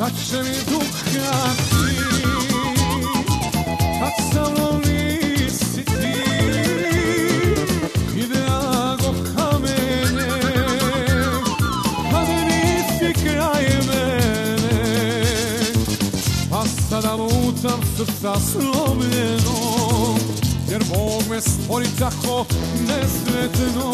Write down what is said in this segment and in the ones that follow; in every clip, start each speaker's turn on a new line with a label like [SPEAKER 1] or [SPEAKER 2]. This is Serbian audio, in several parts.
[SPEAKER 1] će mi dukati kad sa mnom nisi ti i drago kamene kad nisi kraj mene, pa sada lutam srca slomljeno jer Bog me stvori tako nesretno.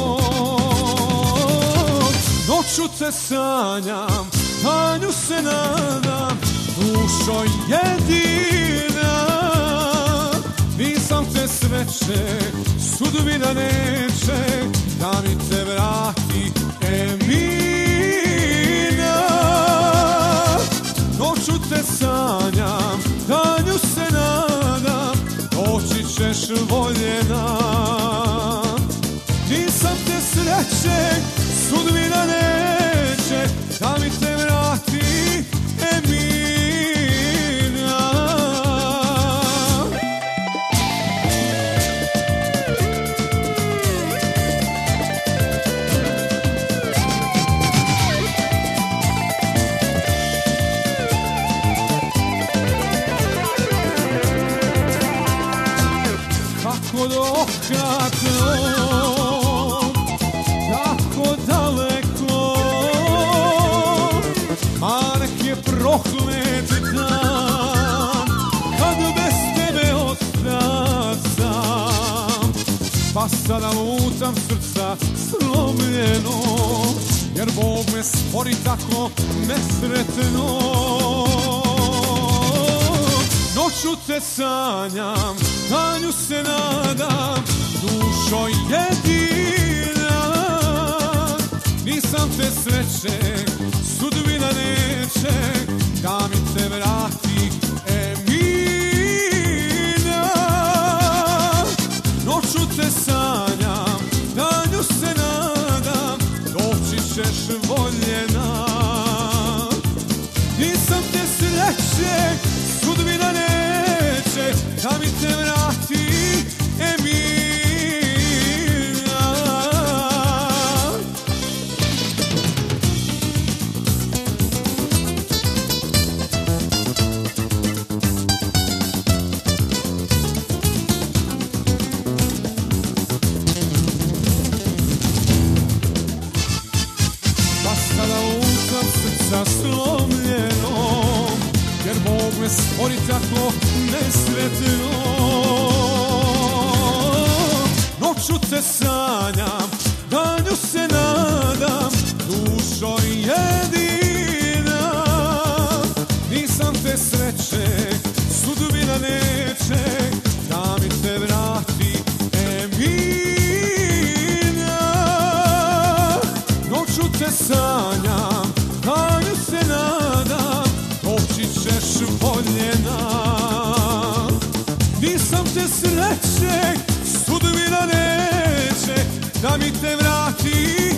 [SPEAKER 1] Noću te sanjam, danju se nadam, dušo jedina. Nisam te sreće, sudbina neće da mi te vrati Emina. Noću te sanjam, danju se nadam, doći ćeš voljena. Nisam te sreće, sudbina neće da mi te vrati Emina. Kako dokratno, kako daleko, a nek je proklet dan kad bez tebe ostao sam. Pa sada lutam srca slomljeno jer Bog me stvori tako nesretno. Noću te sanjam, danju se nadam, dušo jedina. Nisam te sreće, sudbina neće da mi te vrati Emina. Noću te sanjam, danju se nadam, doći ćeš voljena. Nisam te sreće, sudbina neće da mi te vrati Emina. Pa sada lutam srca slomljeno jer Bog me stvori tako nesretno. Noću te sanjam, danju se nadam, dušo jedina. Nisam te sreće, sudbina neće da mi te vrati Emina. Noću te sanjam, danju se nadam, doći ćeš voljena. Nisam te sreće, sudbina neće da mi te vrati